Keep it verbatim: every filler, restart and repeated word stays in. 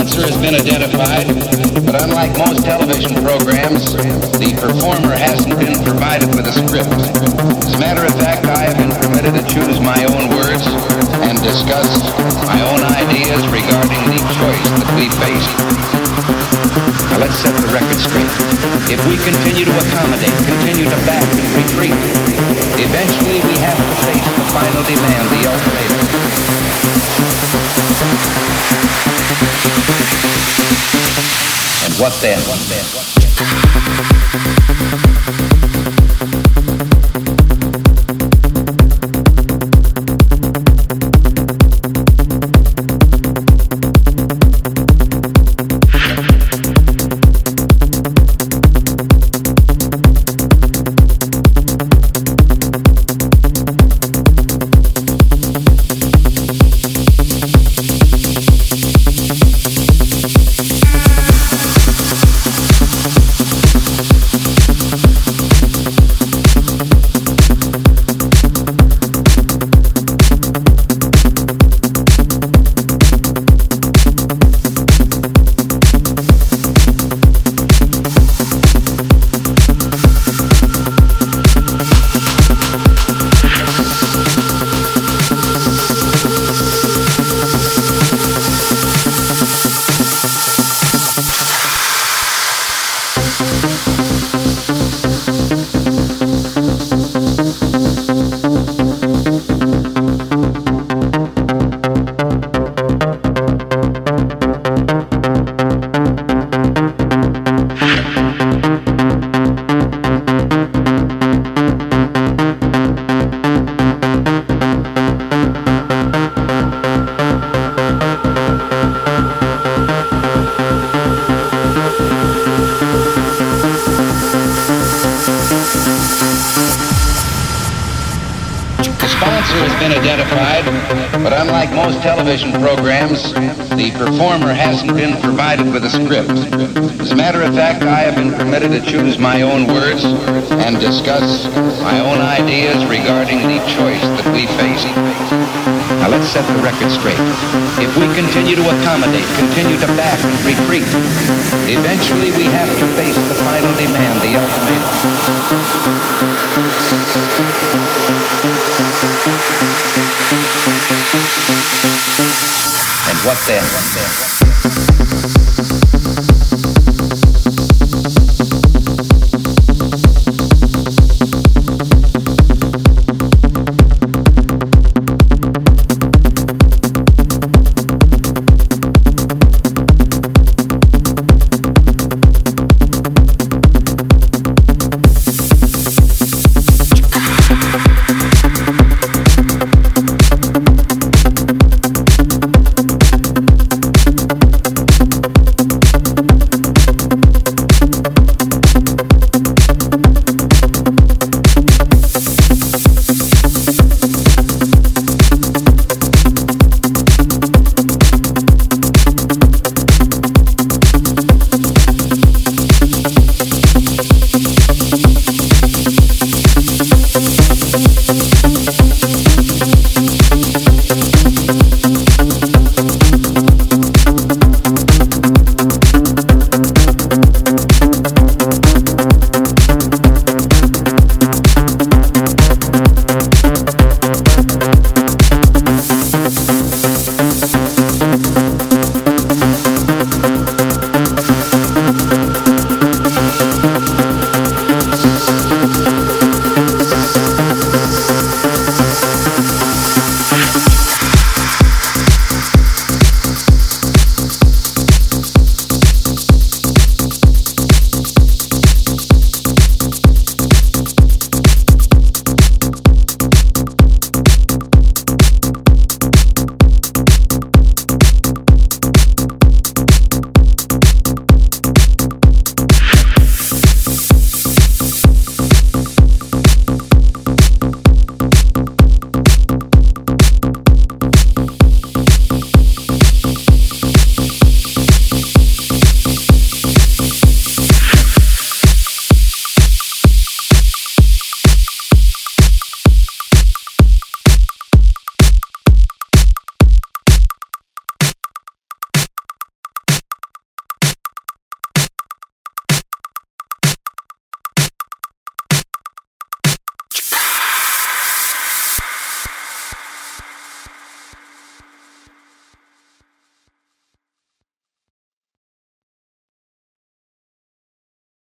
sponsor has been identified, but unlike most television programs, the performer hasn't been provided with a script. As a matter of fact, I have been permitted to choose my own words and discuss my own ideas regarding the choice that we face. Now let's set the record straight. If we continue to accommodate, continue to back and retreat, eventually we have to face the final demand, the ultimatum. And what then? What then? What But unlike most television programs, the performer hasn't been provided with a script. As a matter of fact, I have been permitted to choose my own words and discuss my own ideas regarding the choice that we face. Now let's set the record straight. If we continue to accommodate, continue to back and retreat, eventually we have to face the final demand, the ultimatum. And what then? What then?